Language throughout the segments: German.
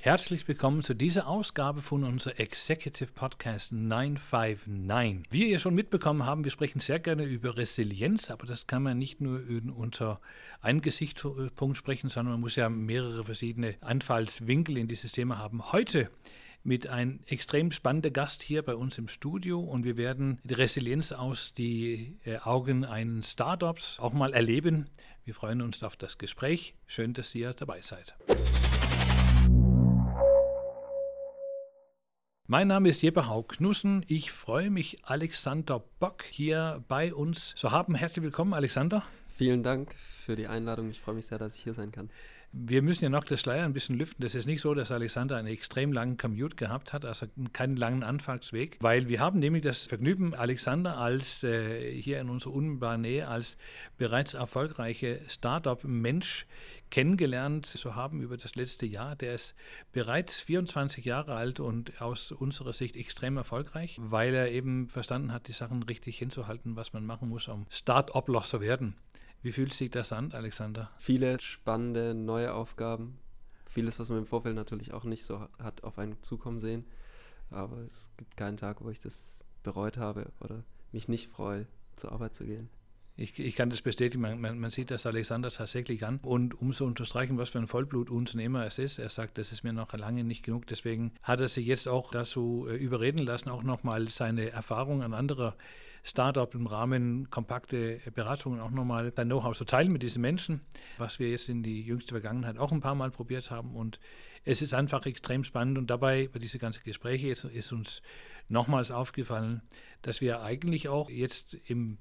Herzlich willkommen zu dieser Ausgabe von unserem Executive Podcast 959. Wie ihr schon mitbekommen haben, wir sprechen sehr gerne über Resilienz, aber das kann man nicht nur unter einen Gesichtspunkt sprechen, sondern man muss ja mehrere verschiedene Anfallswinkel in dieses Thema haben. Heute mit einem extrem spannenden Gast hier bei uns im Studio und wir werden die Resilienz aus den Augen eines Startups auch mal erleben. Wir freuen uns auf das Gespräch. Schön, dass ihr dabei seid. Mein Name ist Jeppe Haug-Knussen. Ich freue mich, Alexander Bock hier bei uns zu haben. Herzlich willkommen, Alexander. Vielen Dank für die Einladung. Ich freue mich sehr, dass ich hier sein kann. Wir müssen ja noch das Schleier ein bisschen lüften. Das ist nicht so, dass Alexander einen extrem langen Commute gehabt hat, also keinen langen Anfahrtsweg, weil wir haben nämlich das Vergnügen, Alexander als hier in unserer unmittelbaren Nähe als bereits erfolgreiche Startup-Mensch kennengelernt zu haben über das letzte Jahr. Der ist bereits 24 Jahre alt und aus unserer Sicht extrem erfolgreich, weil er eben verstanden hat, die Sachen richtig hinzuhalten, was man machen muss, um Start-upler zu werden. Wie fühlt sich das an, Alexander? Viele spannende neue Aufgaben. Vieles, was man im Vorfeld natürlich auch nicht so hat auf einen zukommen sehen. Aber es gibt keinen Tag, wo ich das bereut habe oder mich nicht freue, zur Arbeit zu gehen. Ich kann das bestätigen, man sieht das Alexander tatsächlich an. Und um zu unterstreichen, was für ein Vollblutunternehmer es ist, er sagt, das ist mir noch lange nicht genug. Deswegen hat er sich jetzt auch dazu überreden lassen, auch nochmal seine Erfahrungen an anderer Startup im Rahmen kompakte Beratungen auch nochmal sein Know-how zu teilen mit diesen Menschen, was wir jetzt in die jüngste Vergangenheit auch ein paar Mal probiert haben. Und es ist einfach extrem spannend und dabei, bei diesen ganzen Gesprächen, ist uns nochmals aufgefallen, dass wir eigentlich auch jetzt im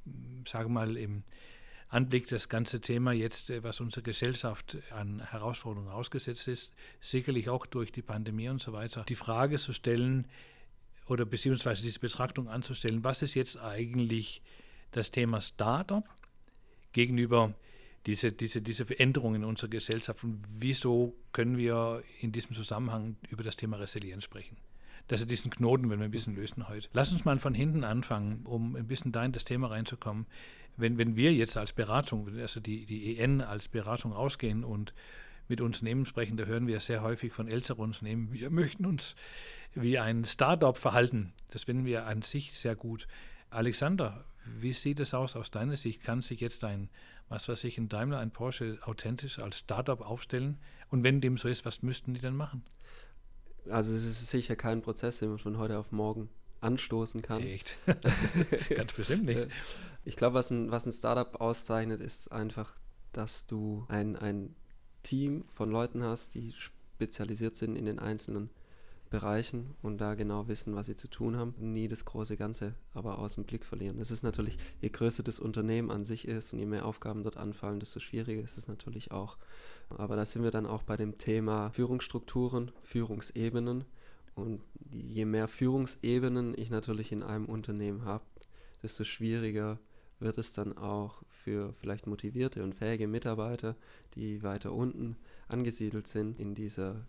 Anblick das ganze Thema jetzt, was unsere Gesellschaft an Herausforderungen ausgesetzt ist, sicherlich auch durch die Pandemie und so weiter, die Frage zu stellen, oder beziehungsweise diese Betrachtung anzustellen, was ist jetzt eigentlich das Thema Startup gegenüber diese Veränderungen in unserer Gesellschaft und wieso können wir in diesem Zusammenhang über das Thema Resilienz sprechen? Das ist diesen Knoten, wenn wir ein bisschen lösen heute. Lass uns mal von hinten anfangen, um ein bisschen da in das Thema reinzukommen. Wenn wir jetzt als Beratung, also die EN als Beratung rausgehen und mit Unternehmen sprechen, da hören wir sehr häufig von älteren Unternehmen, wir möchten uns wie ein Startup verhalten. Das finden wir an sich sehr gut. Alexander, wie sieht es aus deiner Sicht? Kann sich jetzt ein Daimler, ein Porsche authentisch als Startup aufstellen? Und wenn dem so ist, was müssten die denn machen? Also es ist sicher kein Prozess, den man von heute auf morgen anstoßen kann. Echt? Ganz bestimmt nicht. Ich glaube, was ein Startup auszeichnet, ist einfach, dass du ein Team von Leuten hast, die spezialisiert sind in den einzelnen Bereichen und da genau wissen, was sie zu tun haben, nie das große Ganze aber aus dem Blick verlieren. Es ist natürlich, je größer das Unternehmen an sich ist und je mehr Aufgaben dort anfallen, desto schwieriger ist es natürlich auch. Aber da sind wir dann auch bei dem Thema Führungsstrukturen, Führungsebenen und je mehr Führungsebenen ich natürlich in einem Unternehmen habe, desto schwieriger wird es dann auch für vielleicht motivierte und fähige Mitarbeiter, die weiter unten angesiedelt sind in dieser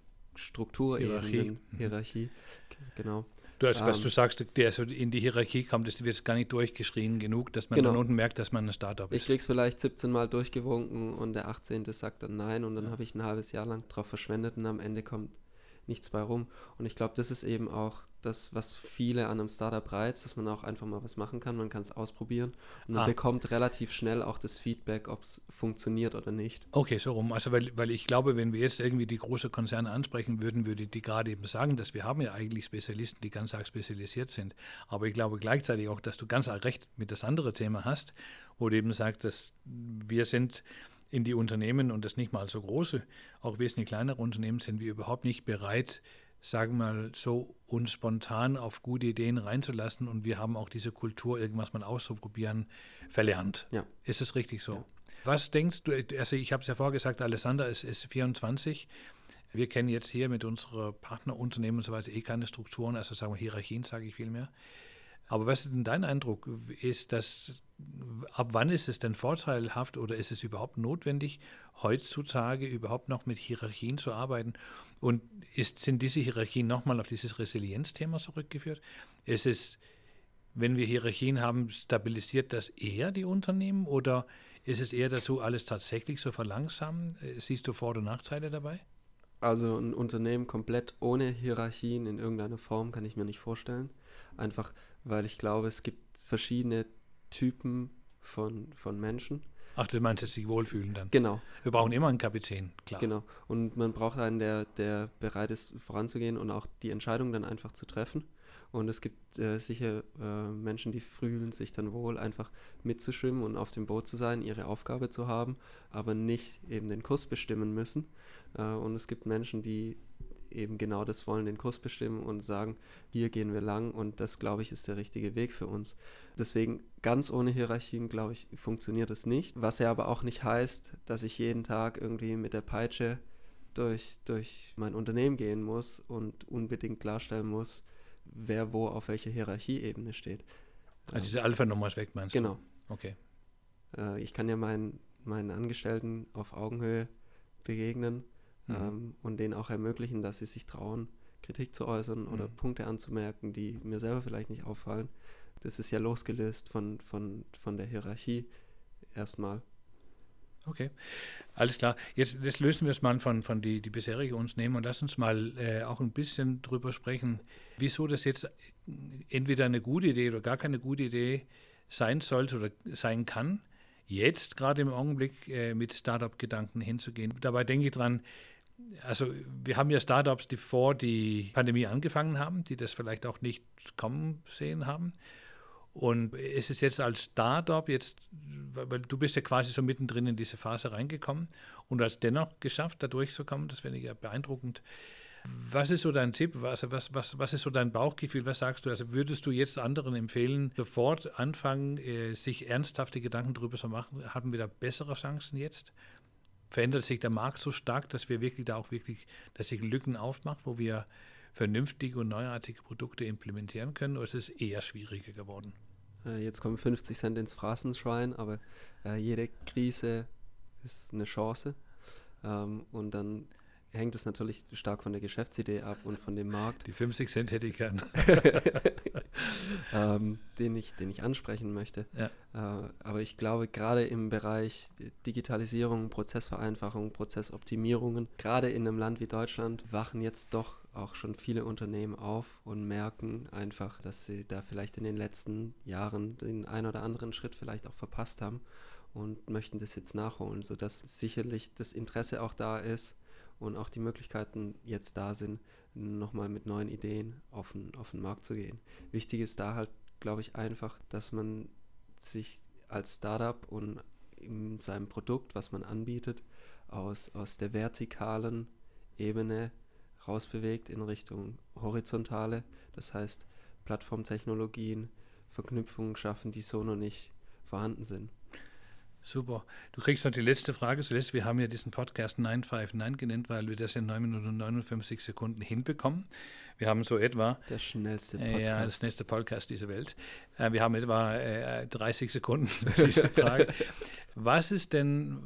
Hierarchie. Genau. Was du sagst, der so in die Hierarchie kommt, das wird gar nicht durchgeschrien genug, dass man dann unten merkt, dass man ein Startup ist. Ich krieg's vielleicht 17 Mal durchgewunken und der 18. sagt dann nein und dann habe ich ein halbes Jahr lang drauf verschwendet und am Ende kommt nichts bei rum. Und ich glaube, das ist eben auch das, was viele an einem Startup reizt, dass man auch einfach mal was machen kann, man kann es ausprobieren und man bekommt relativ schnell auch das Feedback, ob es funktioniert oder nicht. Okay, so rum. Also weil ich glaube, wenn wir jetzt irgendwie die großen Konzerne ansprechen würden, würde die gerade eben sagen, dass wir haben ja eigentlich Spezialisten, die ganz arg spezialisiert sind. Aber ich glaube gleichzeitig auch, dass du ganz arg recht mit das andere Thema hast, wo du eben sagst, dass wir sind in die Unternehmen und das nicht mal so große, auch wesentlich kleinere Unternehmen sind wir überhaupt nicht bereit, sagen wir mal so, uns spontan auf gute Ideen reinzulassen und wir haben auch diese Kultur, irgendwas mal auszuprobieren, verlernt. Ja. Ist es richtig so? Ja. Was denkst du, also ich habe es ja vorher gesagt, Alexander ist 24, wir kennen jetzt hier mit unseren Partnerunternehmen und so weiter keine Strukturen, also sagen wir Hierarchien, sage ich vielmehr. Aber was ist denn dein Eindruck? Ab wann ist es denn vorteilhaft oder ist es überhaupt notwendig, heutzutage überhaupt noch mit Hierarchien zu arbeiten? Und sind diese Hierarchien nochmal auf dieses Resilienzthema zurückgeführt? Ist es, wenn wir Hierarchien haben, stabilisiert das eher die Unternehmen oder ist es eher dazu, alles tatsächlich zu verlangsamen? Siehst du Vor- und Nachteile dabei? Also ein Unternehmen komplett ohne Hierarchien in irgendeiner Form kann ich mir nicht vorstellen. Einfach, weil ich glaube, es gibt verschiedene Typen von Menschen. Ach, du meinst jetzt sich wohlfühlen dann? Genau. Wir brauchen immer einen Kapitän, klar. Genau. Und man braucht einen, der bereit ist, voranzugehen und auch die Entscheidung dann einfach zu treffen. Und es gibt sicher Menschen, die fühlen sich dann wohl, einfach mitzuschwimmen und auf dem Boot zu sein, ihre Aufgabe zu haben, aber nicht eben den Kurs bestimmen müssen. Und es gibt Menschen, die eben genau das wollen, den Kurs bestimmen und sagen, hier gehen wir lang und das, glaube ich, ist der richtige Weg für uns. Deswegen ganz ohne Hierarchien, glaube ich, funktioniert es nicht. Was ja aber auch nicht heißt, dass ich jeden Tag irgendwie mit der Peitsche durch mein Unternehmen gehen muss und unbedingt klarstellen muss, wer wo auf welcher Hierarchieebene steht. Also diese Alpha-Nummer ist weg, meinst du? Genau. Okay. Ich kann ja meinen Angestellten auf Augenhöhe begegnen und denen auch ermöglichen, dass sie sich trauen, Kritik zu äußern oder Punkte anzumerken, die mir selber vielleicht nicht auffallen. Das ist ja losgelöst von der Hierarchie erstmal. Okay, alles klar. Jetzt lösen wir es mal von die bisherige uns nehmen und lass uns mal auch ein bisschen drüber sprechen, wieso das jetzt entweder eine gute Idee oder gar keine gute Idee sein sollte oder sein kann, jetzt gerade im Augenblick mit Startup-Gedanken hinzugehen. Dabei denke ich dran, also wir haben ja Startups, die vor die Pandemie angefangen haben, die das vielleicht auch nicht kommen sehen haben. Und es ist jetzt als Startup, weil du bist ja quasi so mittendrin in diese Phase reingekommen und hast dennoch geschafft, da durchzukommen, das finde ich ja beeindruckend. Was ist so dein Tipp, was ist so dein Bauchgefühl, was sagst du? Also würdest du jetzt anderen empfehlen, sofort anfangen, sich ernsthafte Gedanken darüber zu machen, haben wir da bessere Chancen jetzt? Verändert sich der Markt so stark, dass wir wirklich dass sich Lücken aufmacht, wo wir vernünftige und neuartige Produkte implementieren können, oder ist es eher schwieriger geworden? Jetzt kommen 50 Cent ins Phrasenschwein, aber jede Krise ist eine Chance und dann hängt es natürlich stark von der Geschäftsidee ab und von dem Markt. Die 50 Cent hätte ich gern. Den ich ansprechen möchte. Ja. Aber ich glaube, gerade im Bereich Digitalisierung, Prozessvereinfachung, Prozessoptimierungen, gerade in einem Land wie Deutschland, wachen jetzt doch auch schon viele Unternehmen auf und merken einfach, dass sie da vielleicht in den letzten Jahren den ein oder anderen Schritt vielleicht auch verpasst haben und möchten das jetzt nachholen, sodass sicherlich das Interesse auch da ist und auch die Möglichkeiten jetzt da sind, nochmal mit neuen Ideen auf den Markt zu gehen. Wichtig ist da halt, glaube ich, einfach, dass man sich als Startup und in seinem Produkt, was man anbietet, aus der vertikalen Ebene rausbewegt in Richtung horizontale. Das heißt, Plattformtechnologien, Verknüpfungen schaffen, die so noch nicht vorhanden sind. Super. Du kriegst noch die letzte Frage zuletzt. Wir haben ja diesen Podcast 959 genannt, weil wir das in 9 Minuten und 59 Sekunden hinbekommen. Wir haben so etwa... Der schnellste Podcast. Ja, das schnellste Podcast dieser Welt. Wir haben etwa 30 Sekunden für diese Frage. Was ist denn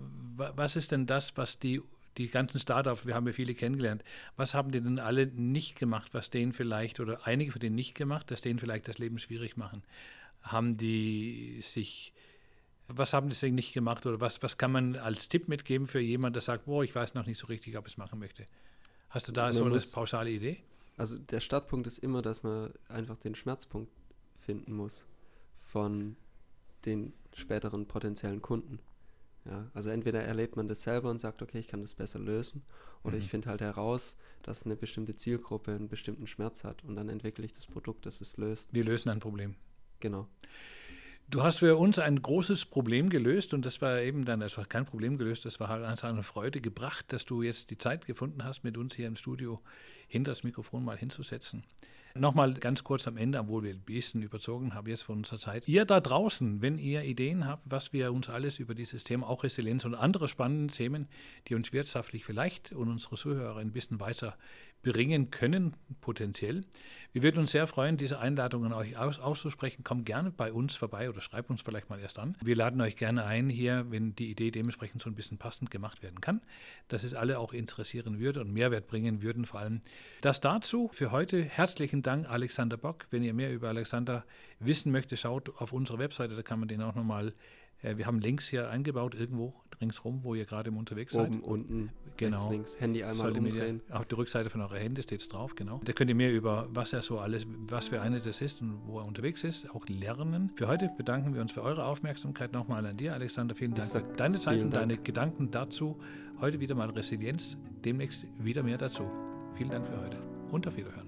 das, was die ganzen Startups, wir haben ja viele kennengelernt, was haben die denn alle nicht gemacht, was denen vielleicht, oder einige von denen nicht gemacht, dass denen vielleicht das Leben schwierig machen? Was haben die sich nicht gemacht oder was kann man als Tipp mitgeben für jemanden, der sagt, ich weiß noch nicht so richtig, ob ich es machen möchte? Hast du da so eine pauschale Idee? Also der Startpunkt ist immer, dass man einfach den Schmerzpunkt finden muss von den späteren potenziellen Kunden. Ja, also entweder erlebt man das selber und sagt, okay, ich kann das besser lösen, oder ich finde halt heraus, dass eine bestimmte Zielgruppe einen bestimmten Schmerz hat und dann entwickle ich das Produkt, das es löst. Wir lösen ein Problem. Genau. Du hast für uns ein großes Problem gelöst und das war kein Problem gelöst, das war halt einfach eine Freude gebracht, dass du jetzt die Zeit gefunden hast, mit uns hier im Studio hinter das Mikrofon mal hinzusetzen. Nochmal ganz kurz am Ende, obwohl wir ein bisschen überzogen haben jetzt von unserer Zeit. Ihr da draußen, wenn ihr Ideen habt, was wir uns alles über dieses Thema, auch Resilienz und andere spannende Themen, die uns wirtschaftlich vielleicht und unsere Zuhörer ein bisschen weiter bringen können, potenziell. Wir würden uns sehr freuen, diese Einladungen euch auszusprechen. Kommt gerne bei uns vorbei oder schreibt uns vielleicht mal erst an. Wir laden euch gerne ein hier, wenn die Idee dementsprechend so ein bisschen passend gemacht werden kann, dass es alle auch interessieren würde und Mehrwert bringen würden vor allem. Das dazu für heute. Herzlichen Dank, Alexander Bock. Wenn ihr mehr über Alexander wissen möchtet, schaut auf unsere Webseite, da kann man den auch nochmal Wir haben Links hier eingebaut, irgendwo ringsrum, wo ihr gerade unterwegs seid. Oben, unten, genau. rechts, links, Handy einmal umdrehen. Auf der Rückseite von eurer Hände steht es drauf, genau. Da könnt ihr mehr über was für eine das ist und wo er unterwegs ist, auch lernen. Für heute bedanken wir uns für eure Aufmerksamkeit nochmal an dir, Alexander. Vielen Dank für deine Zeit und deine Gedanken dazu. Heute wieder mal Resilienz, demnächst wieder mehr dazu. Vielen Dank für heute und auf Wiederhören.